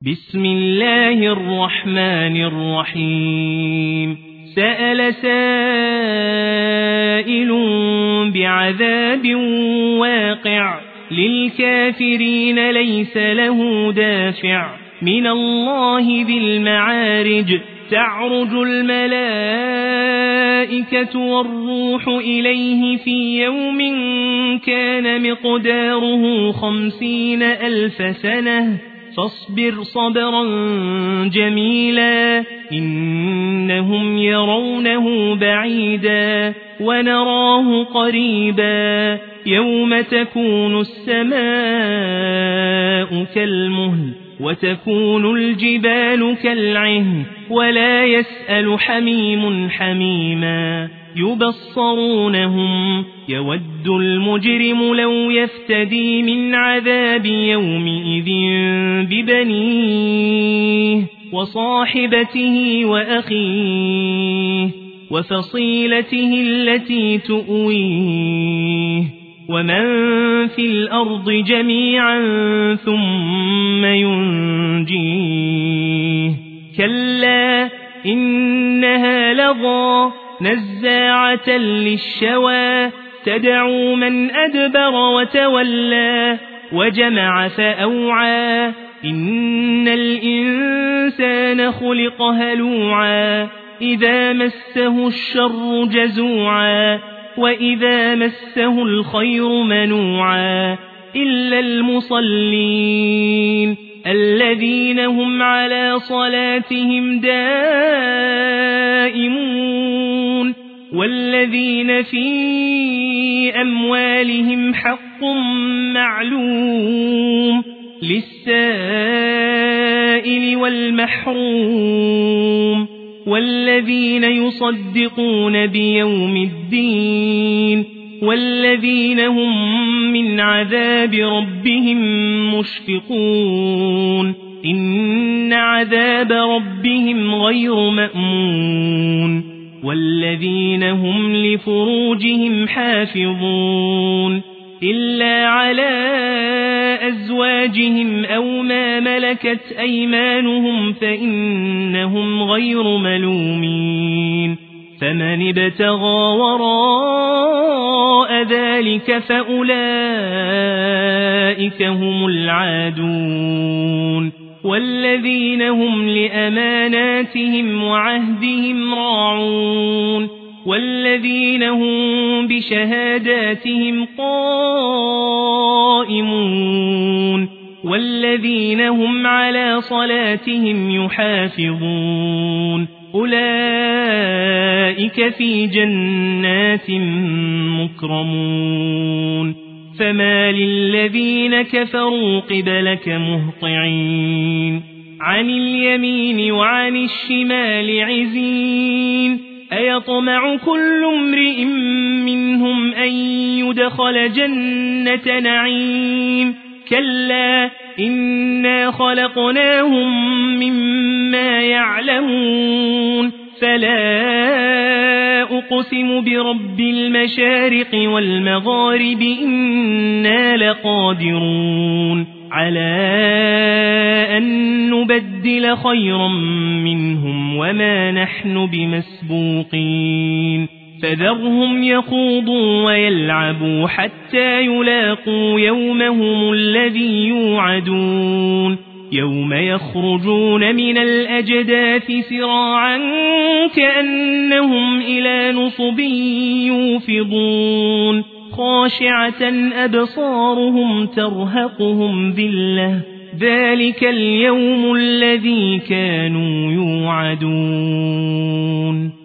بسم الله الرحمن الرحيم سأل سائل بعذاب واقع للكافرين ليس له دافع من الله ذي المعارج تعرج الملائكة والروح إليه في يوم كان مقداره 50,000 سنة فاصبر صبرا جميلا إنهم يرونه بعيدا ونراه قريبا يوم تكون السماء كالمهل وتكون الجبال كالعهن ولا يسأل حميم حميما يبصرونهم يود المجرم لو يفتدي من عذاب يومئذ ببنيه وصاحبته وأخيه وفصيلته التي تؤويه ومن في الأرض جميعا ثم ينجيه كلا إنها لظى نزاعة للشوى تدعو من أدبر وتولى وجمع فأوعى إن الإنسان خلق هلوعا إذا مسه الشر جزوعا وإذا مسه الخير منوعا إلا المصلين الذين هم على صلاتهم دائمون والذين في أموالهم حق معلوم للسائل والمحروم والذين يصدقون بيوم الدين والذين هم من عذاب ربهم مشفقون إن عذاب ربهم غير مأمون والذين هم لفروجهم حافظون إلا على أزواجهم أو ما ملكت أيمانهم فإنهم غير ملومين فمن ابتغى وراء ذلك فأولئك هم العادون والذين هم لأماناتهم وعهدهم راعون والذين هم بشهاداتهم قائمون والذين هم على صلاتهم يحافظون أولئك في جنات مكرمون فما للذين كفروا قبلك مهطعين عن اليمين وعن الشمال عزين أيطمع كل امرئ منهم أن يدخل جنة نعيم كلا إنا خلقناهم مما يعلمون فلا أقسم برب المشارق والمغارب إنا لقادرون على أن نبدل خيرا منهم وما نحن بمسبوقين فذرهم يخوضوا ويلعبوا حتى يلاقوا يومهم الذي يوعدون يوم يخرجون من الأجداث سراعا كأنهم إلى نصب يوفضون خاشعة أبصارهم ترهقهم ذلة ذلك اليوم الذي كانوا يوعدون